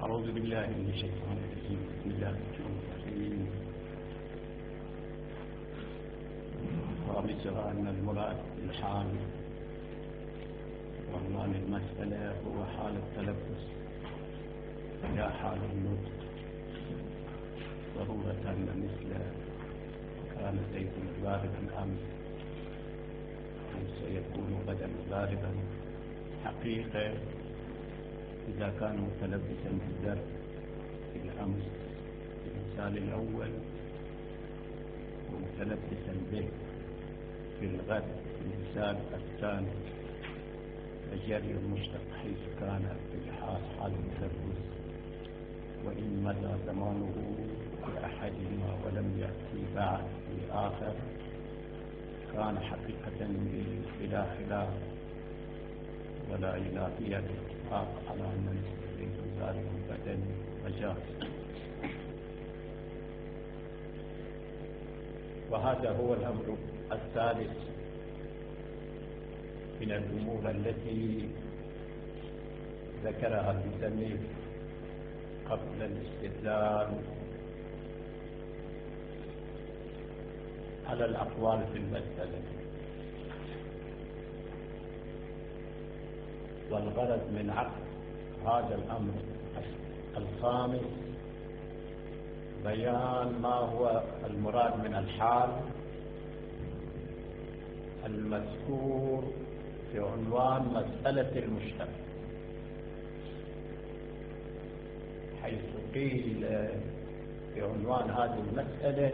أعوذ بالله من الشيطان الرجيم. بسم الله الرحمن الرحيم. رابطها أن المراد بالحال وعنوان المسألة هو حال التلبس لا حال النطق، ضرورة مثل كان زيد باردا أمس أو سيكون غدا باردا. حقيقة إذا كان متلبسا بالدرس في الأمس في المثال الأول ومتلبسا به في الغد في المثال الثاني، فجري المشتق حيث كان في الحال حال التلبس، وإن مدى زمانه لأحدهما ولم يأتي بعد الآخر كان حقيقة بلا خلاف ولا إلهية الاتفاق على أن نستفيد ذلك البدن مجاز. وهذا هو الأمر الثالث من الأمور التي ذكرها المصنف قبل الاستدلال على الأقوال في المسألة. والغرض من عقد هذا الأمر الخامس بيان ما هو المراد من الحال المذكور في عنوان مسألة المشتق، حيث قيل في عنوان هذه المسألة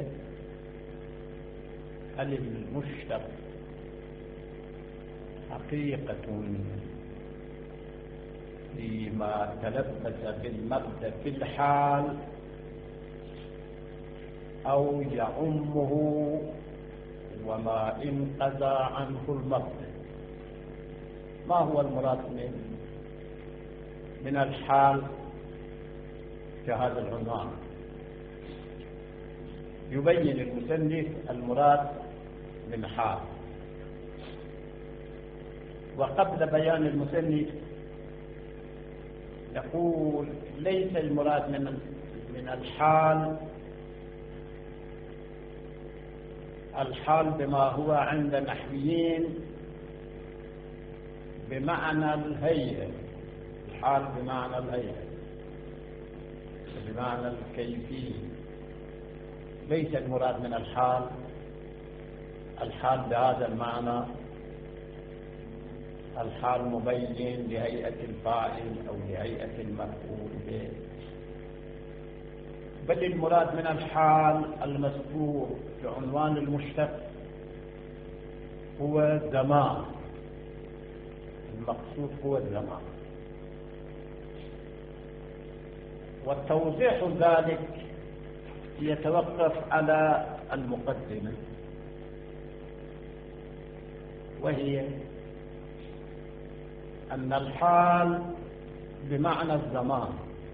هل المشتق حقيقة فيما تلبس بالمبدأ في الحال أو يعمه وما انقضى عنه المبدأ. ما هو المراد من الحال في هذا العنوان؟ يبين المصنف المراد من حال. وقبل بيان المصنف يقول ليس المراد من الحال بما هو عند النحويين بمعنى الهيئة. الحال بمعنى الهيئة بمعنى الكيفية. ليس المراد من الحال بهذا المعنى، الحال مبين لهيئة الفاعل أو لهيئة المفعول به، بل المراد من الحال المذكور في عنوان المشتق هو الزمان. المقصود هو الزمان. والتوضيح ذلك يتوقف على المقدمة، وهي أن الحال بمعنى الزمان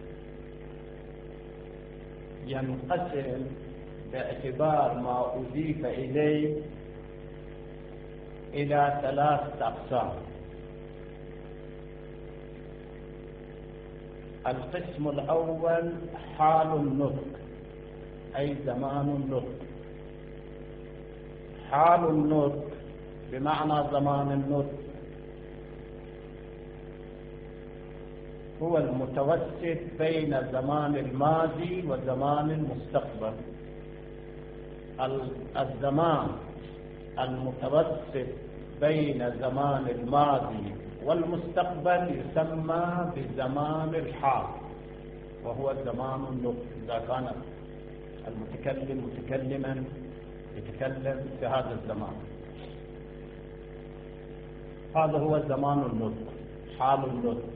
ينقسم باعتبار ما أضيف إليه إلى 3 أقسام. القسم الأول حال النطق، أي زمان النطق. حال النطق بمعنى زمان النطق هو المتوسط بين زمان الماضي وزمان المستقبل. الزمان المتوسط بين زمان الماضي والمستقبل يسمى بزمان الحال، وهو زمان النطق إذا كان المتكلم متكلما يتكلم في هذا الزمان. هذا هو زمان النطق، حال النطق.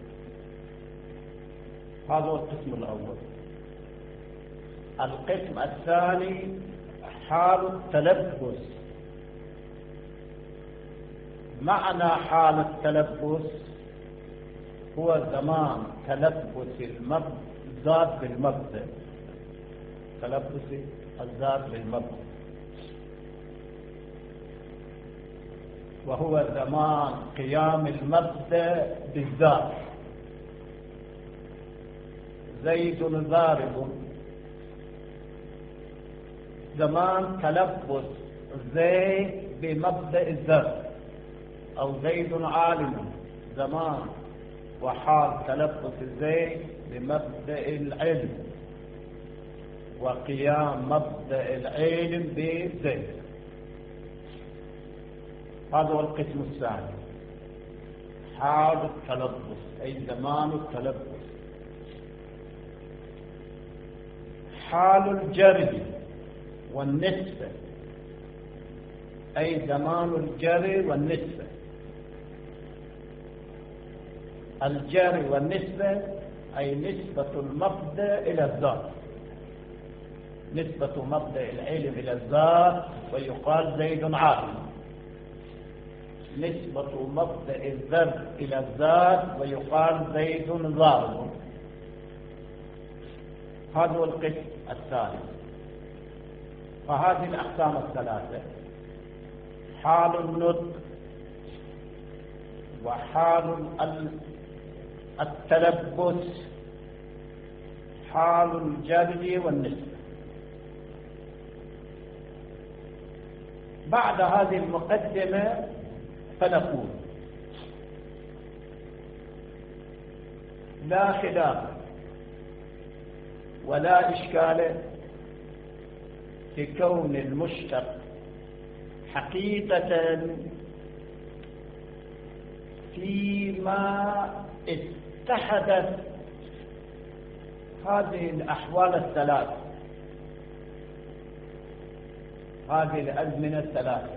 هذا هو القسم الأول. القسم الثاني حال التلبس. معنى حال التلبس هو زمان تلبس الذات بالمبدأ، تلبس الذات بالمبدأ، وهو زمان قيام المبدأ بالذات. زيد ضارب، زمان تلبس زيد بمبدأ الذر، أو زيد عالم، زمان وحال تلبس زيد بمبدأ العلم، وقيام مبدأ العلم بزيد. هذا هو القسم الثاني، حال التلبس أي زمان التلبس. حال الجري والنسبة أي زمان الجري والنسبة. الجري والنسبة أي نسبة المبدأ إلى الذات، نسبة مبدأ العلم إلى الذات ويقال زيد عالم، نسبة مبدأ الذر إلى الذات ويقال زيد ضارب. هذا هو القسم الثالث. فهذه الأقسام الثلاثة، حال النطق وحال التلبس، حال الجري والنسبة. بعد هذه المقدمة فنقول لا خلاف ولا إشكال في كون المشتق حقيقة فيما اتحدت هذه الأحوال الثلاث، هذه الأزمنة الثلاثة.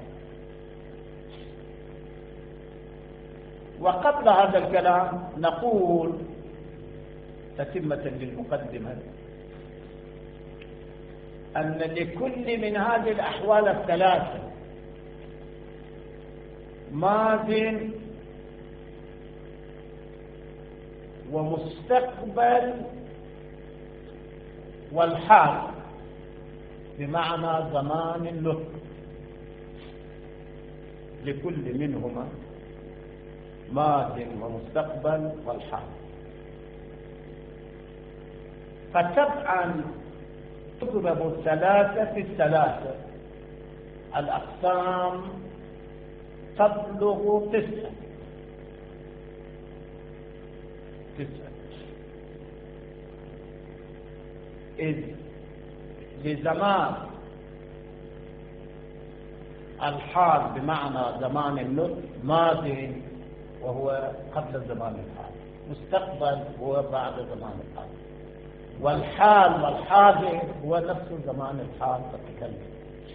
وقبل هذا الكلام نقول تتمة للمقدمة أن لكل من هذه الأحوال الثلاثة ماضٍ ومستقبل والحال، بمعنى زمان له، لكل منهما ماضٍ ومستقبل والحال. فتبعا تضرب الثلاثة في الثلاثة، الأقسام تبلغ 9. إذ لزمان الحال بمعنى زمان النطق ماضي وهو قبل زمان الحال، مستقبل هو بعد زمان الحال، والحال والحاضر هو نفس زمان الحال تتكلم.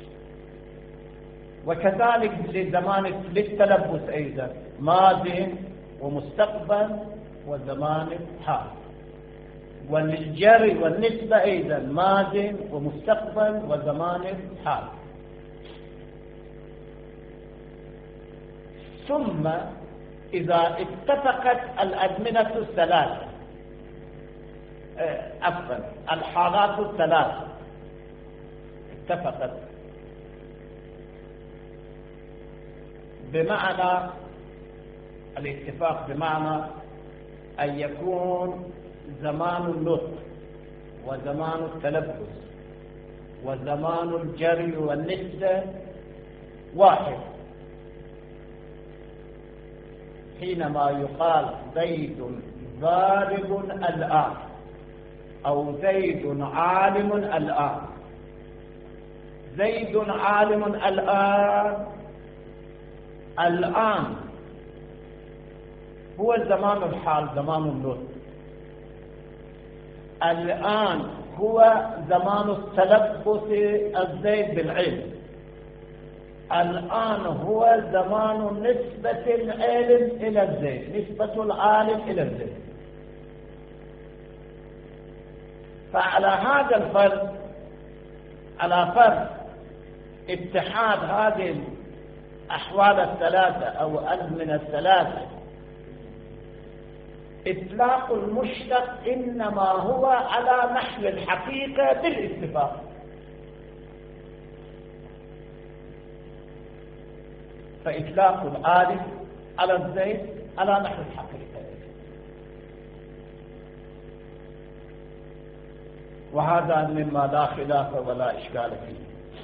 وكذلك لزمان للتلبس أيضا ماضي ومستقبل وزمان الحال، وللجري والنسبة أيضا ماضي ومستقبل وزمان الحال. ثم إذا اتفقت الأزمنة الثلاثة، الحالات الثلاثة اتفقت، بمعنى الاتفاق بمعنى أن يكون زمان النطق وزمان التلبس وزمان الجري والنسبة واحد، حينما يقال زيد ضارب الآن أو زيد عالم الآن. زيد عالم الآن هو زمان الحال، زمان النطق. الآن هو زمان التلبس الزيد بالعلم. الآن هو زمان نسبة العلم إلى الزيد، نسبة العالم إلى الزيد. فعلى هذا الفرق، على فرق اتحاد هذه الأحوال الثلاثة أو الأزمنة الثلاثة، إطلاق المشتق إنما هو على نحو الحقيقة بالاتفاق. فإطلاق الآلف على الزيد على نحو الحقيقة. وهذا مما لا خلاف ولا إشكال فيه.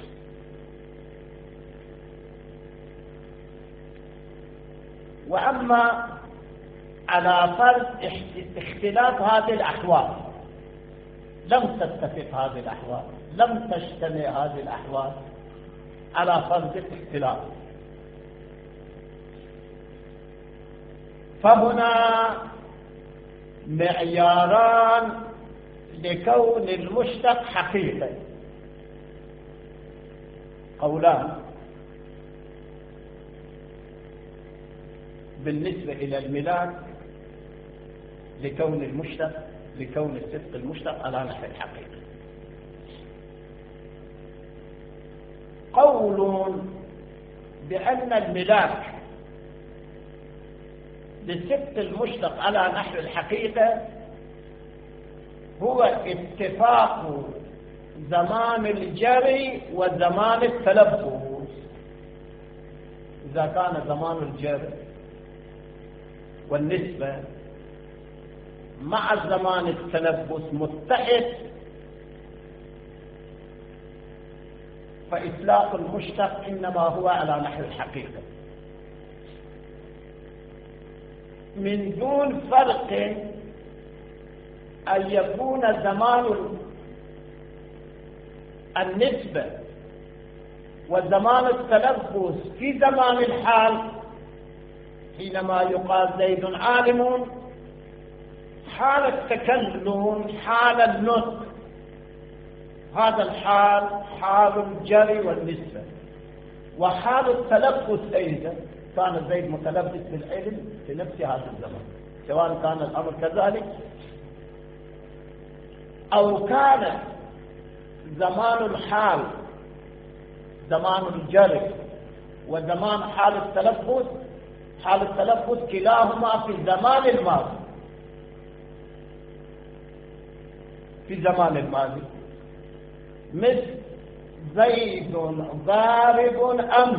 وأما على فرض اختلاف هذه الأحوال، لم تتفق هذه الأحوال، لم تجتمع هذه الأحوال على فرض الاختلاف، فهنا معياران لكون المشتق حقيقة، قولان بالنسبة إلى الملاك لكون المشتق، لكون الصدق المشتق على نحو الحقيقة. قول بأن الملاك للصدق المشتق على نحو الحقيقة هو اتفاق زمان الجري وزمان التلبس. إذا كان زمان الجري والنسبة مع زمان التلبس متحد، فإطلاق المشتق إنما هو على نحو الحقيقة، من دون فرق أن يكون زمان النسبة وزمان التلبس في زمان الحال، حينما يقال زيد عالم، حال التكلم، حال النطق، هذا الحال حال الجري والنسبة، وحال التلبس أيضا كان زيد متلبس بالعلم في نفس هذا الزمان، سواء كان الأمر كذلك أو كان زمان الحال زمان الجري وزمان حال التلبس، حال التلبس كلاهما في الزمان الماضي، في زمان الماضي، مثل زيد ضارب أمس،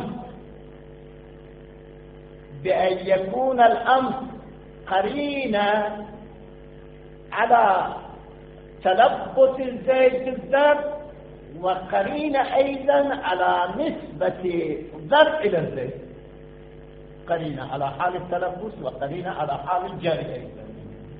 بأن يكون الأمس قرينة على تلبس الزيد بالضرب، وقرينة أيضا على نسبة الضرب إلى الزيد، قرينة على حال التلبس وقرينة على حال الجري أيضا،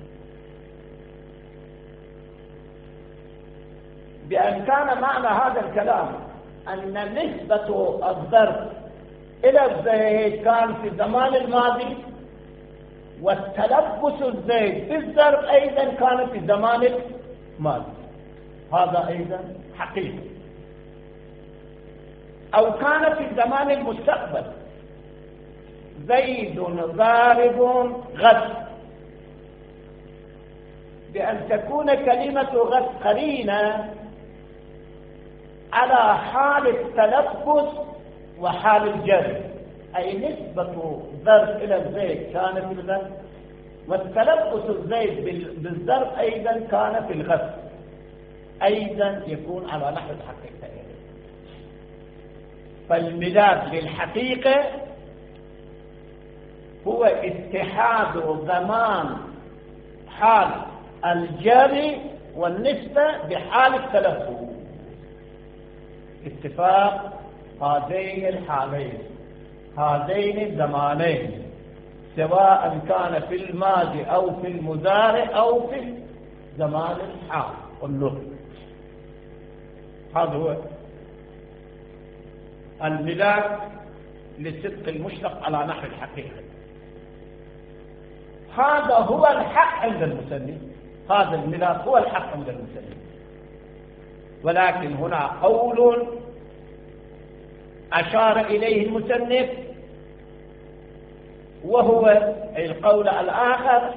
بأن كان معنى هذا الكلام أن نسبة الضرب إلى الزيد كان في الزمان الماضي، والتلبس الزيد بالضرب أيضا كان في الزمان الماضي، هذا أيضا حقيقي. أو كان في الزمان المستقبل، زيد ضارب غد، بأن تكون كلمة غد قرينة على حال التلبس وحال الجر، أي نسبة ضرب إلى الزيد كان في الغد، والتلبس الزيد بالضرب أيضا كان في الغد، أيضا يكون على نحو الحقيقة. فالمداد للحقيقة هو اتحاد زمان حال الجري والنسبة بحال التلبس، اتفاق هذين الحالين، هذين الزمانين، سواء كان في الماضي أو في المضارع أو في زمان الحال والنطق. هذا هو الملاك للصدق المشتق على نحو الحقيقة. هذا هو الحق عند المسلم، هذا الملاك هو الحق عند المسلم. ولكن هنا قول أشار إليه المصنف، وهو القول الآخر،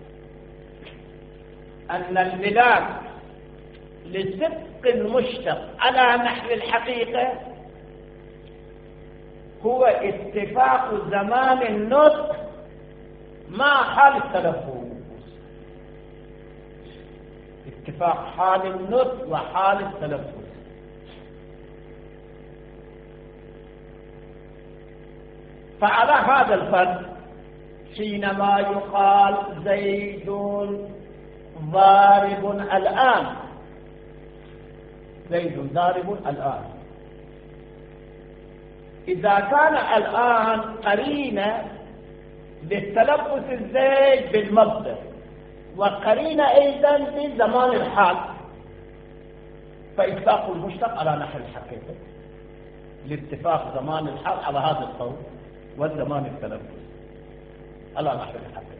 أن الملاك للصدق المشتق على نحو الحقيقة هو اتفاق زمان النطق مع حال التلفظ، اتفاق حال النطق وحال التلفظ. فعلى هذا الفرق حينما يقال زيد ضارب الآن، زيد ضارب الآن. إذا كان الآن قرينة للتلبس الزيد بالمصدر وقرينة أيضا بزمان الحال، فإطلاق المشتق على نحو الحقيقة لاتفاق زمان الحال على هذا القول والزمان التلبس على نحو الحقيقة.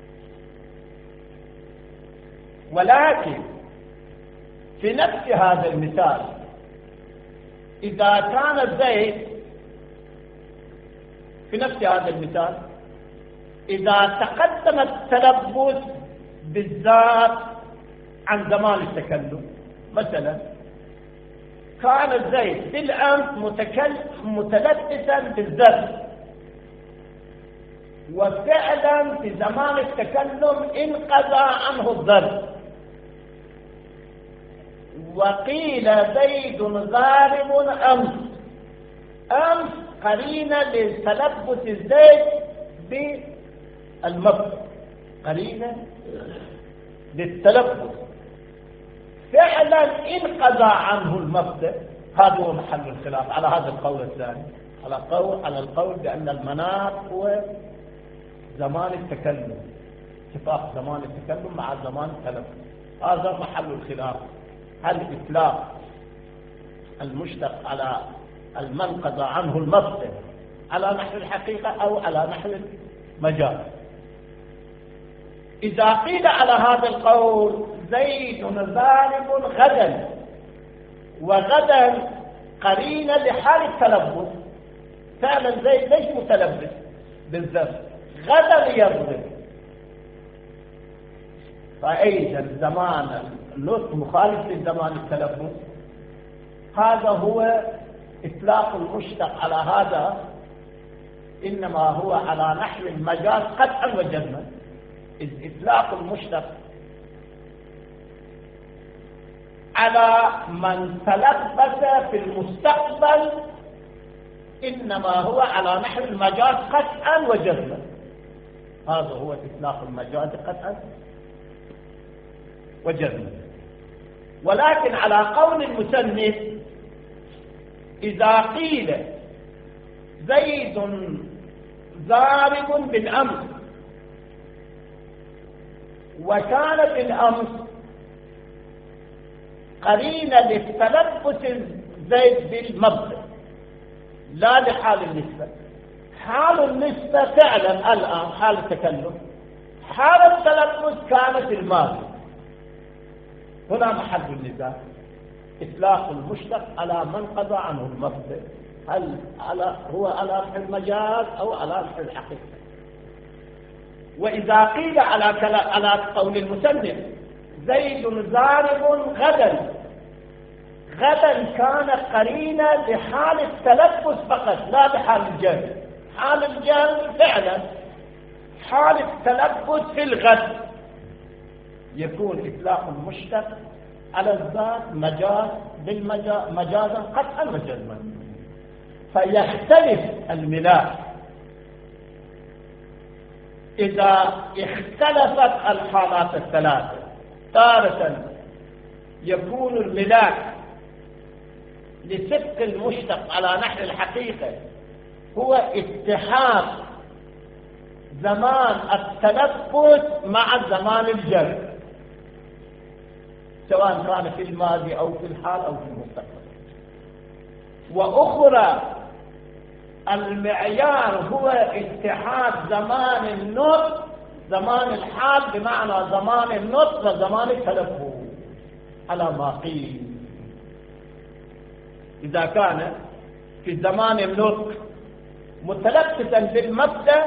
ولكن في نفس هذا المثال إذا كان زيد في نفس هذا المثال إذا تقدم التلبس بالذات عن زمان التكلم، مثلا كان زيد بالأمس متلبسا بالذات، وفعلا في زمان التكلم انقضى عنه الضرب، وقيل زيد ضارب أمس قرينة للتلبس الزيد بالمصدر، قرينة للتلبس فعلا انقضى عنه المصدر. هذا هو محل الخلاف على هذا القول الثاني، على القول بأن المناط هو زمان التكلم، اتفاق زمان التكلم مع زمان التلبس. هذا محل الخلاف، هل إطلاق المشتق على المنقضى عنه المصدر على نحو الحقيقة أو على نحو المجاز. إذا قيل على هذا القول زيد ضارب غدا، وغدا قرينة لحال التلبس، فعلا زيد ليش متلبس بالذات، غدا يضرب، فأيضا زمان اللطف مخالف لزمان التلبس. هذا هو إطلاق المشتق على هذا، إنما هو على نحو المجاز قطعا وجزما، إذ إطلاق المشتق على من تلبس في المستقبل إنما هو على نحو المجاز قطعا وجزما. هذا هو إطلاق المجاز قطعا وجزما. ولكن على قول المصنف إذا قيل زيد ضارب بالأمس، وكان بالأمس قرينة للتلبس زيد بالمبدأ لا لحال النسبة. حال النسبة فعلا الآن حال التكلم، حال التلبس كانت الماضي. هنا محل النزاع، إطلاق المشتق على من قضى عنه المبدأ، هل هو على نحو المجاز أو على نحو الحقيقة. وإذا قيل على قول المصنف زيد ضارب غدا، غدا كان قرينة لحال التلبس فقط لا لحال الجهل. حال الجهل فعلا حال التلبس في الغد، يكون إطلاق المشتق على الذات مجاز مجازا قطعا وجزما. فيختلف الملاك إذا اختلفت الحالات الثلاثة. تارة يكون الملاك لصدق المشتق على نحو الحقيقة هو اتحاد زمان التلبس مع زمان الجر، سواء كان في الماضي أو في الحال أو في المستقبل. وأخرى المعيار هو اتحاد زمان النطق زمان الحال بمعنى زمان النطق وزمان التلفظ على ما قيل. إذا كان في زمان النطق متلبسا بالمبدأ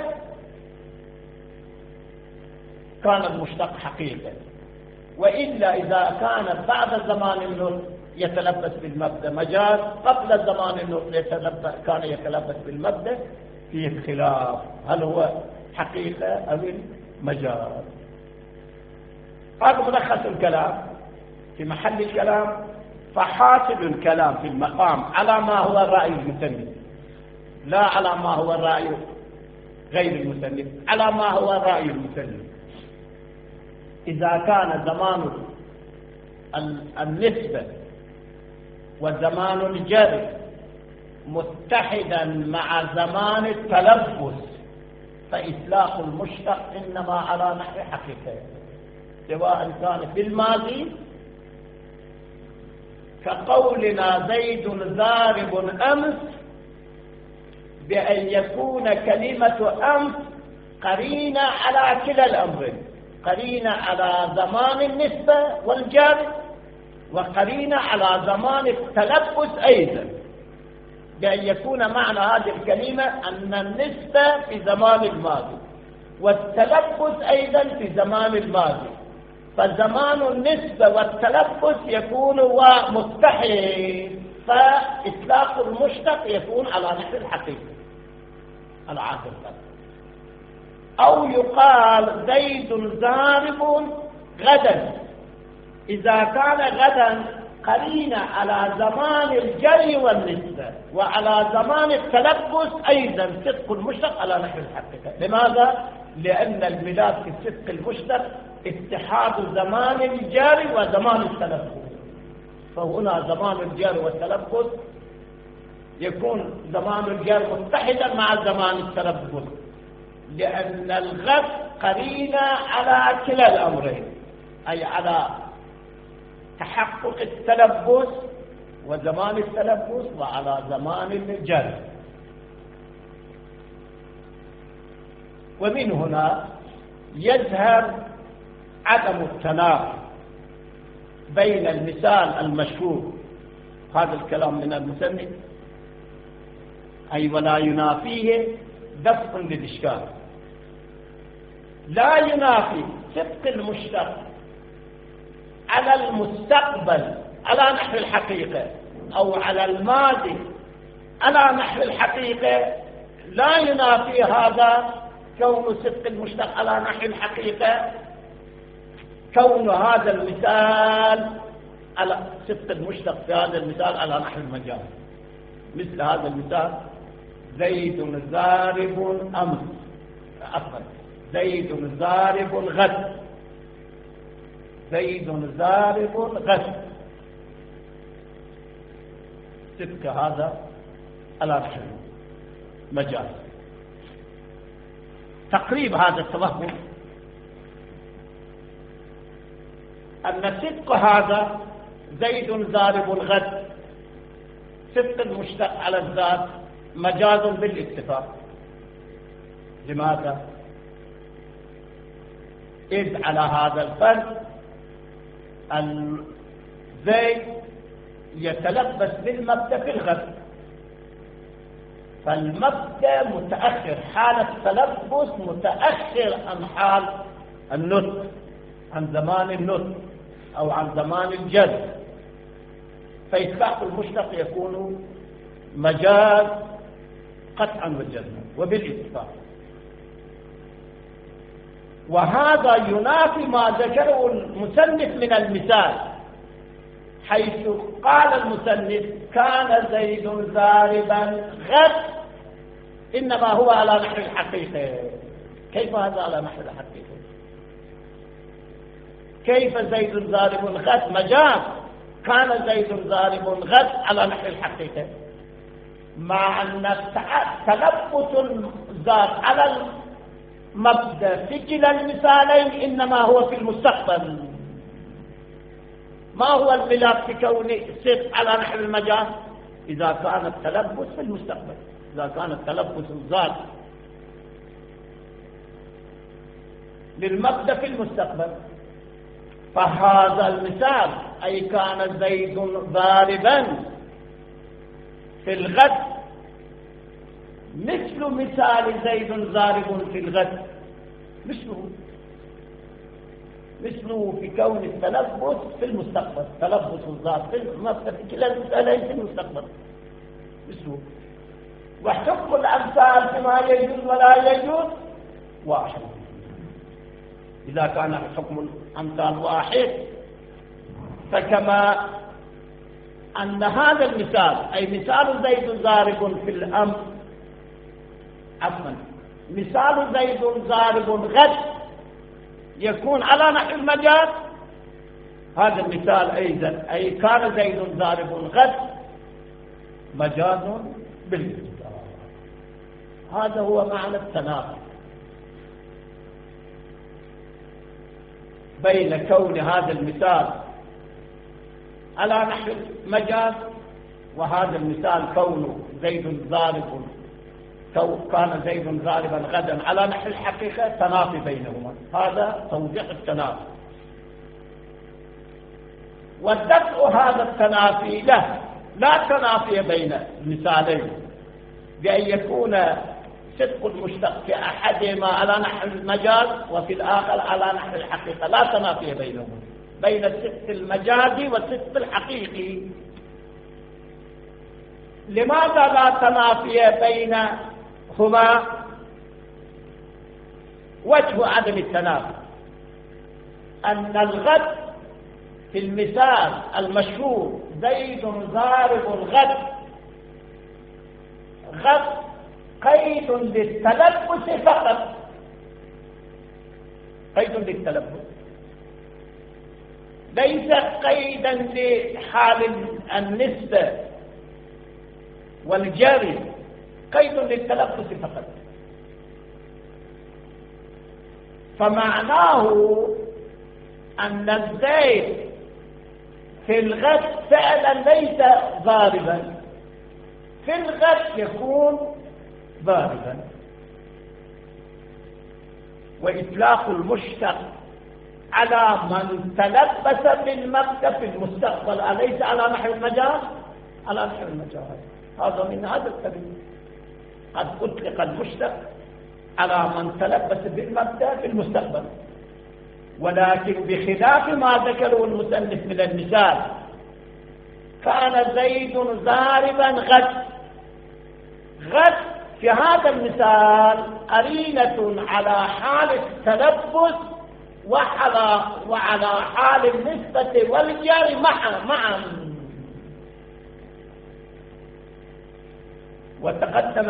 كان المشتق حقيقة، وإلا إذا كان بعد زمان النطق يتلبس بالمبدأ مجاز، قبل زمان النطق كان يتلبس بالمبدأ، فيه الخلاف هل هو حقيقة أو مجاز. هذا ملخص الكلام في محل الكلام. فحاصل الكلام في المقام على ما هو الرأي المسلم، لا على ما هو الرأي غير المسلم، على ما هو الرأي المسلم. إذا كان زمان النسبة وزمان الجر متحدا مع زمان التلبس، فإطلاق المشتق إنما على نحو حقيقة، سواء كان في الماضي كقولنا زيد ضارب أمس، بأن يكون كلمة أمس قرينة على كلا الأمرين، قرينة على زمان النسبة والجر، وقرينة على زمان التلبس أيضا، بأن يكون معنى هذه الكلمة أن النسبة في زمان الماضي والتلبس أيضا في زمان الماضي، فزمان النسبة والتلبس يكون متحد، فإطلاق المشتق يكون على نحو الحقيقة العاقل. أو يقال زيد ضارب غدا، إذا كان غدا قرينة على زمان الجري والنسبة وعلى زمان التلبس أيضا صدق المشتق على نحو الحقيقة. لماذا؟ لأن الميلاد في الصدق المشتق اتحاد زمان الجري وزمان التلبس، فهنا زمان الجري والتلبس يكون زمان الجري متحدا مع زمان التلبس، لأن الغد قرينة على كلا الأمرين، أي على تحقق التلبس وزمان التلبس وعلى زمان الجر. ومن هنا يظهر عدم التنافي بين المثال المشهور، هذا الكلام من المصنف، أي ولا ينافيه دفع للإشكال، لا ينافي صدق المشتق على المستقبل على نحو الحقيقة أو على الماضي على نحو الحقيقة، لا ينافي هذا كون صدق المشتق على نحو الحقيقة كون هذا المثال على صدق المشتق في هذا المثال على نحو المجاز. مثل هذا المثال زيد ضارب أمس، عفوا زيد ضارب غد، زيد ضارب غد، صدق هذا على نحو المجاز. تقريب هذا التوهم أن صدق هذا زيد ضارب الغد صدق المشتق على الذات مجاز بالاتفاق. لماذا؟ إذ على هذا الفرد الزيد يتلبس بالمبدأ في الغد، فالمبدأ متأخر، حال التلبس متأخر عن حال النطق، عن زمان النطق أو عن زمان الجد، فإطلاق المشتق يكون مجاز قطعا وجزما وبالاتفاق. وهذا ينافي ما ذكره المصنف من المثال، حيث قال المصنف كان زيد ضاربا غد، إنما هو على نحو الحقيقة. كيف هذا على نحو الحقيقة؟ كيف زيد ضارب غد مجاز، كان زيد ضارب غد على نحو الحقيقة، مع أن تلبس الذات على المبدأ في كلا المثالين إنما هو في المستقبل. ما هو الملاك في كون صدق على نحو المجاز؟ إذا كان التلبس في المستقبل، إذا كان التلبس الذات للمبدأ في المستقبل، فهذا المثال أي كان زيد ضاربا في الغد مثل مثال زيد ضارب في الغد، مثله في كون التلبس في المستقبل، تلبس الذات في المبدأ في كلا المثالين في المستقبل مثله. وحكم الأمثال فيما يجوز ولا يجوز واحد، إذا كان حكم الأمثال واحد فكما أن هذا المثال أي مثال زيد ضارب في الأمر، عفوا مثال زيد ضارب غد يكون على نحو المجاز، هذا المثال أيضا أي كان زيد ضارب غد مجاز بالاستقرار. هذا هو معنى التناقض بين كون هذا المثال على نحو المجاز وهذا المثال كونه زيد ضارب كان زيد ضاربا غدا على نحو الحقيقة، تنافي بينهما. هذا توضيح التنافي. والدفع هذا التنافي لا تنافي بين المثالين بأن يكون صدق المشتق في أحدهما على نحو المجاز وفي الآخر على نحو الحقيقة، لا تنافي بينهما، بين الصدق المجازي والصدق الحقيقي. لماذا لا تنافي بينهما؟ وجه عدم التنافي أن الغد في المثال المشهور زيد ضارب الغد، غد قيد للتلبس فقط، قيد للتلبس، ليس قيدا لحال النسبة والجري، قيد للتلبس فقط. فمعناه أن الزيد في الغد فعلا ليس ضاربا، في الغد يكون ضاربا. وإطلاق المشتق على من تلبس بالمبدأ في المستقبل أليس على نحو المجاز؟ على نحو المجاز. هذا من هذا السبيل قد أطلق المشتق على من تلبس بالمبدأ في المستقبل، ولكن بخلاف ما ذكره المصنف من المثال كان زيد ضاربا غد، غد في هذا المثال قرينة على حال التلبس وعلى حال النسبة والجر معا. وتقدم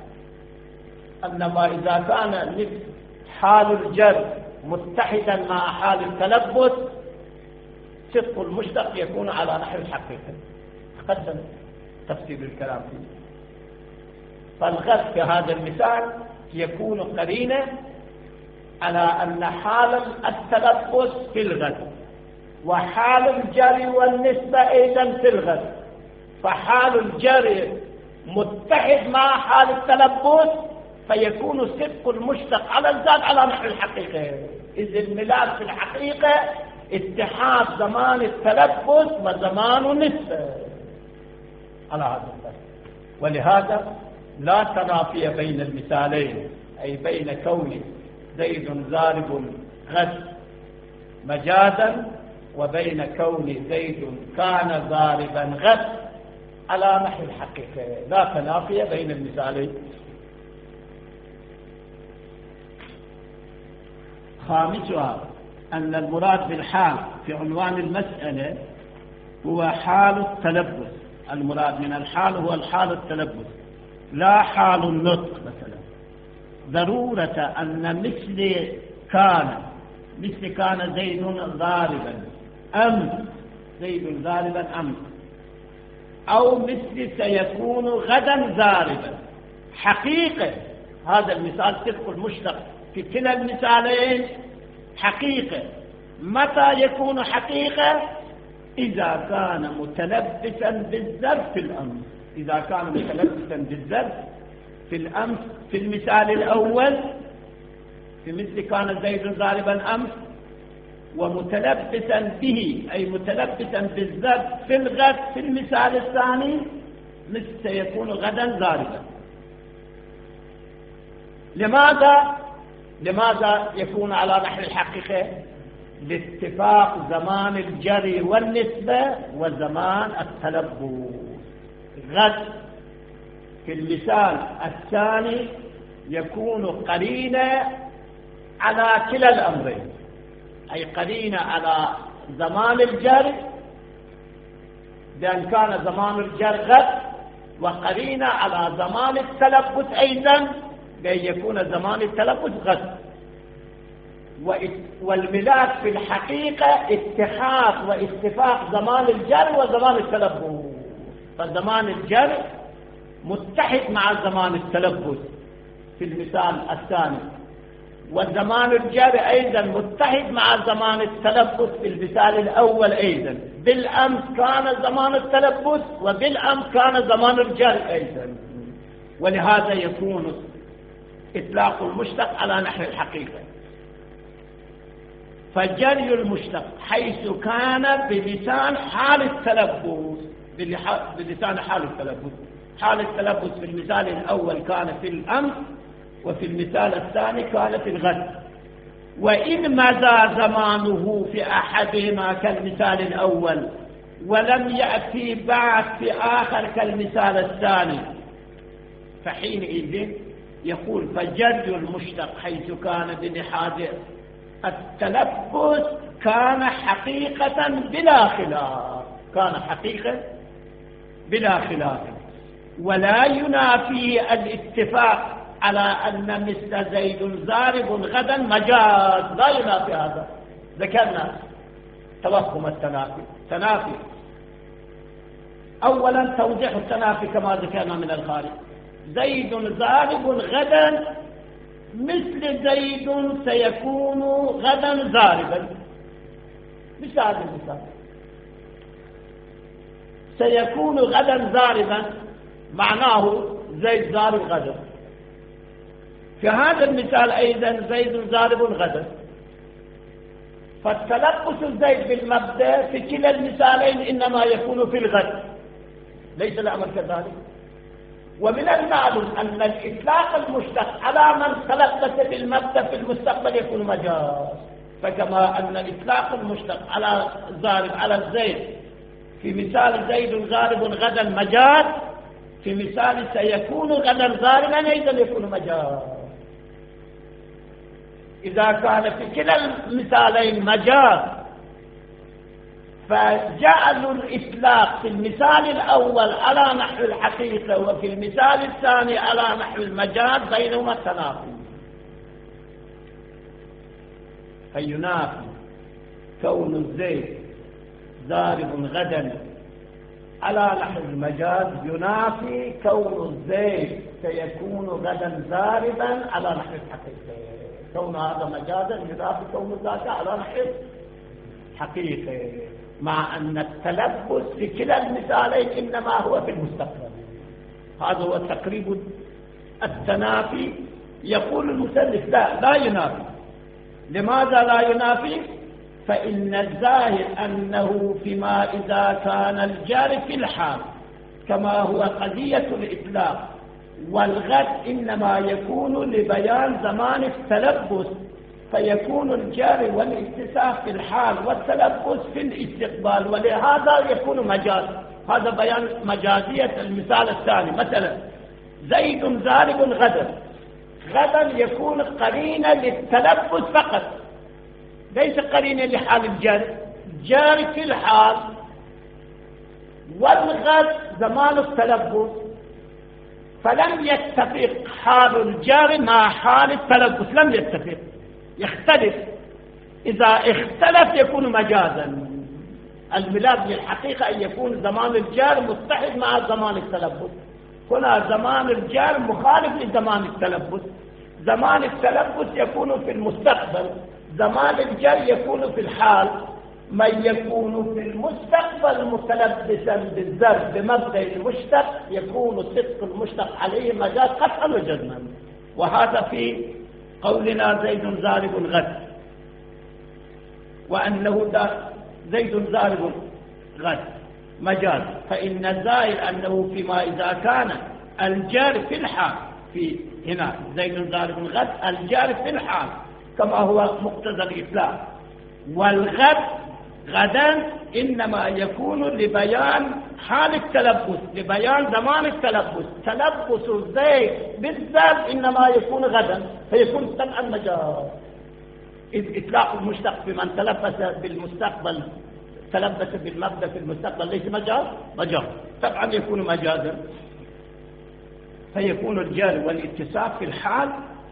أنما إذا كان حال الجر متحدا مع حال التلبس صدق المشتق يكون على نحو الحقيقة. تقدم تفسير الكلام فيه. فالغد في هذا المثال يكون قرينة على أن حال التلبس في الغد وحال الجر والنسبة أيضا في الغد، فحال الجر متحد مع حال التلبس فيكون صدق المشتق على الذات على نحو الحقيقة. إذ الميلاد في الحقيقة اتحاد زمان التلبس وزمان النسبة على هذا الذات. ولهذا لا تنافي بين المثالين، أي بين كون زيد ضارب غد مجازا وبين كون زيد كان ضاربا غد على نحو الحقيقة، لا تنافي بين المثالين. خامسها أن المراد بالحال في عنوان المسألة هو حال التلبس. المراد من الحال هو الحال التلبس لا حال النطق. مثلا ضرورة أن مثل كان زيد ضاربا أمس، زيد ضاربا أمس، أو مثل سيكون غدا ضاربا حقيقة. هذا المثال صدق المشتق في كلا المثالين حقيقة. متى يكون حقيقة؟ إذا كان متلبسا بالظرف في الأمس. إذا كان متلبسا بالظرف في الأمس في المثال الأول في مثل كان زيد ضاربا أمس، ومتلبسا به أي متلبسا بالظرف في الغد في المثال الثاني مثل سيكون غدا ضاربا. لماذا يكون على نحو الحقيقة؟ لاتفاق زمان الجري والنسبة وزمان التلبس. غد في المثال الثاني يكون قرينة على كلا الأمرين، أي قرينة على زمان الجري بأن كان زمان الجري غد، وقرينة على زمان التلبس أيضا بأن يكون زمان التلبس غد. والملاك في الحقيقة اتحاد واتفاق زمان الجر وزمان التلبس. فزمان الجر متحد مع زمان التلبس في المثال الثاني، والزمان الجر أيضا متحد مع زمان التلبس في المثال الأول أيضا. بالأمس كان زمان التلبس وبالأمس كان زمان الجر أيضا، ولهذا يكون إطلاق المشتق على نحو الحقيقة. فجري المشتق حيث كان بلسان حال التلبس، بلسان حال التلبس. حال التلبس في المثال الأول كان في الأمس، وفي المثال الثاني كان في الغد. وإن مضى زمانه في أحدهما كالمثال الأول ولم يأتي بعد في آخر كالمثال الثاني، فحينئذ يقول فجري المشتق حيث كان بلحاظ التلبس كان حقيقة بلا خلاف، كان حقيقة بلا خلاف، ولا ينافي الاتفاق على أن مثل زيد زارب غدا مجاز، لا ينافي هذا. ذكرنا توهم التنافي. تنافي أولا توضيح التنافي كما ذكرنا من الخارج. زيد زارب غدا مثل زيد سيكون غدا زاربا. مثال المثال سيكون غدا زاربا معناه زيد زارب غدا. في هذا المثال أيضا زيد زارب غدا. فالتلبس الزيد بالمبدأ في كلا المثالين إنما يكون في الغد، ليس الأمر كذلك. ومن المعلوم أن الإطلاق المشتق على من تلبس بالمبدأ في المستقبل يكون مجاز. فكما أن الإطلاق المشتق على زارب على الزيد في مثال زيد زارب غدا مجاز، في مثال سيكون غدا زاربا أيضا يكون مجاز. إذا كان في كلا المثالين مجاز فجعلوا الإطلاق في المثال الأول على نحو الحقيقة وفي المثال الثاني على نحو المجاز بينهما التنافي. فينافي كون الزيد زارب غدا على نحو المجاز، ينافي كون الزيد سيكون غدا زاربا على نحو الحقيقة. كون هذا مجازا ينافي كون ذاك على نحو حقيقة، مع أن التلبس في كلا المثالين إنما هو في المستقبل. هذا هو تقريب التنافي. يقول المثلث لا ينافي. لماذا لا ينافي؟ فإن الظاهر أنه فيما إذا كان الجار في الحال كما هو قضية الإطلاق، والغد إنما يكون لبيان زمان التلبس، فيكون الجار والاتصاف في الحال والتلبس في الاستقبال، ولهذا يكون مجاز. هذا بيان مجازية المثال الثاني. مثلا زيد زارب غدا، غدا يكون قرينة للتلبس فقط، ليس قرينة لحال الجار. جار في الحال، والغد زمان التلبس، فلم يتفق حال الجار مع حال التلبس، لم يتفق، يختلف. إذا اختلف يكون مجازا. الملاك للحقيقة أن يكون زمان الجار متحد مع زمان التلبس. هنا زمان الجار مخالف لزمان التلبس. زمان التلبس يكون في المستقبل، زمان الجار يكون في الحال. من يكون في المستقبل متلبسا بالذر بمبدأ المشتق يكون صدق المشتق عليه مجاز قطعا وجزما. وهذا في قولنا زيد زارب غد، وأنه زيد زارب غد مجاز. فإن الظاهر أنه فيما إذا كان الجار في الحال، في هنا زيد زارب غد الجار في الحال كما هو مقتضى الإطلاق، والغد غدا إنما يكون لبيان حال التلبس، لبيان زمان التلبس. تلبس الزيد بالذات إنما يكون غدا، فيكون طبعا مجاز. إذ إطلاق المشتق في من تلبس بالمستقبل، تلبس بالمبدأ في المستقبل ليس مجاز، مجاز طبعا يكون مجازا. فيكون الجار والاتصاف في الحال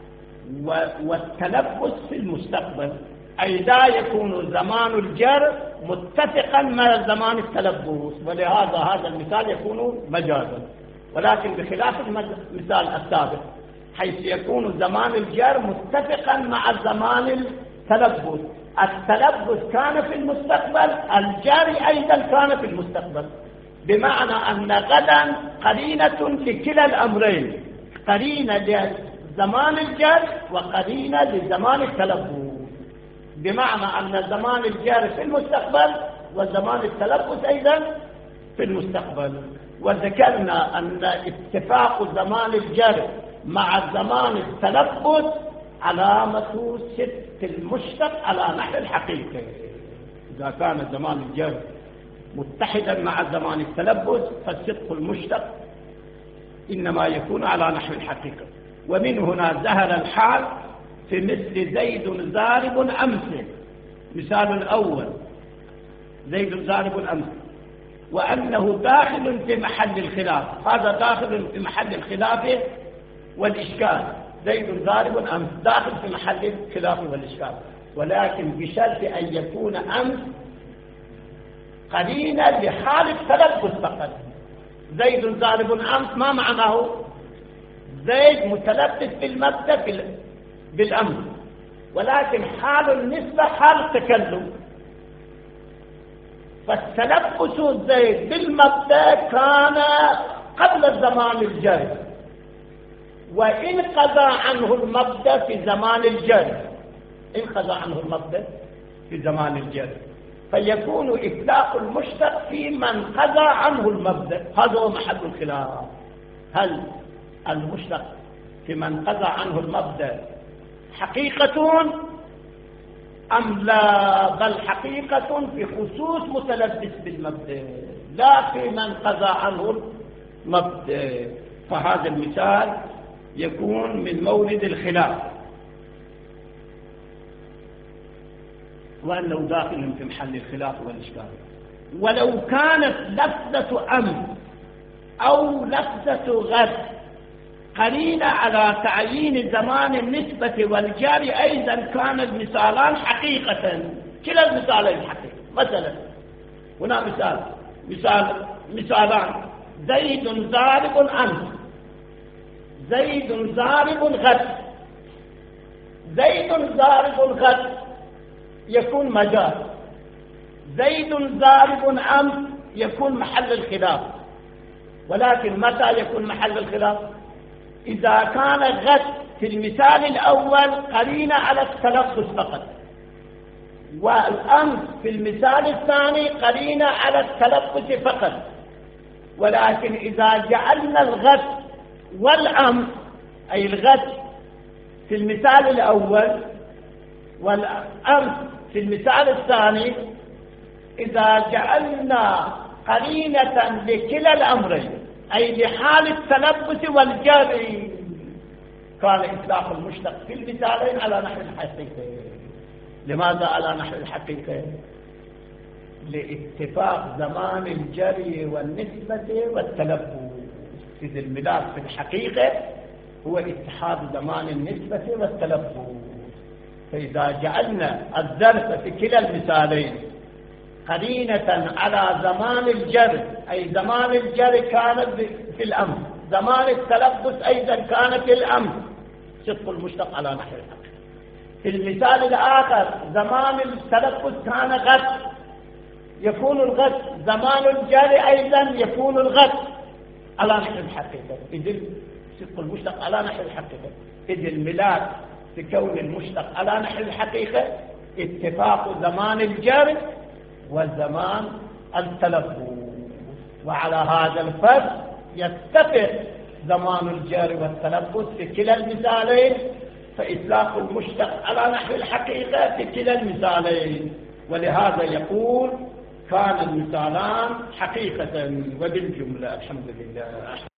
والتلبس في المستقبل، أي لا يكون زمان الجر متفقا مع زمان التلبس، ولهذا هذا المثال يكون مجازا. ولكن بخلاف المثال السابق حيث يكون زمان الجر متفقا مع زمان التلبس، التلبس كان في المستقبل، الجر أيضا كان في المستقبل، بمعنى أن غدا قرينة في كلا الأمرين، قرينة لزمان الجر وقرينة لزمان التلبس، بمعنى أن زمان الجر في المستقبل وزمان التلبس أيضا في المستقبل. وذكرنا أن اتفاق زمان الجر مع زمان التلبس علامة ست المشتق على نحو الحقيقة. إذا كان زمان الجر متحدا مع زمان التلبس فالصدق المشتق إنما يكون على نحو الحقيقة. ومن هنا ظهر الحال في مثل زيد زارب أمس، مثال الأول زيد زارب أمس، وأنه داخل في محل الخلاف، هذا داخل في محل الخلاف والإشكال، زيد زارب أمس داخل في محل الخلاف والإشكال، ولكن بشرط أن يكون أمس قرينة لحال التلبس فقط. زيد زارب أمس ما معناه؟ زيد متلبس بالمبدأ بالأمس، ولكن حال النسبة حال التكلم، فالتلبس زيد بالمبدأ كان قبل زمان الجر، وإن قضى عنه المبدأ في زمان الجر، إن قضى عنه المبدأ في زمان الجر فيكون إطلاق المشتق في من قضى عنه المبدأ. هذا هو محل الخلاف، هل المشتق في من قضى عنه المبدأ حقيقة أم لا؟ بل حقيقة في خصوص متلبس بالمبدأ، لا في من قضى عنه المبدأ. فهذا المثال يكون من مورد الخلاف، وأنه داخل في محل الخلاف والإشكال. ولو كانت لفظة أمر أو لفظة غد قرينة على تعيين زمان النسبة والجار أيضا كان المثالان حقيقة، كلا المثالين حقيقة. مثلا هنا مثالان زيد زارب أمس، زيد زارب غد. زيد زارب غد يكون مجاز، زيد زارب أمس يكون محل الخلاف. ولكن متى يكون محل الخلاف؟ إذا كان غد في المثال الأول قرينة على التلفظ فقط، والأمس في المثال الثاني قرينة على التلفظ فقط. ولكن إذا جعلنا الغد والأمس، أي الغد في المثال الأول والأمس في المثال الثاني، إذا جعلنا قرينة لكلا الأمرين أي لحال التلبس والجر كان إطلاق المشتق في المثالين على نحو الحقيقة. لماذا على نحو الحقيقة؟ لاتفاق زمان الجر والنسبة والتلبس، إذ الملاك في الحقيقة هو اتحاد زمان النسبة والتلبس. فإذا جعلنا الظرف في كلا المثالين قرينة على زمان الجر، أي زمان الجر كانت في الأمر، زمان التلبس أيضا كانت في الأمر، صدق المشتق على نحو الحق. في المثال الآخر زمان التلبس كان غد، يكون الغد، زمان الجر أيضا يكون الغد على نحو الحقيقة، إذن صدق المشتق على نحو الحقيقة. إذ الملاك في كون المشتق على نحو الحقيقة اتفاق زمان الجر وزمان التلفظ، وعلى هذا الفرق يتفق زمان الجر والتلفظ في كلا المثالين، فإطلاق المشتق على نحو الحقيقة في كلا المثالين. ولهذا يقول كان المثالان حقيقة. وبالجملة الحمد لله.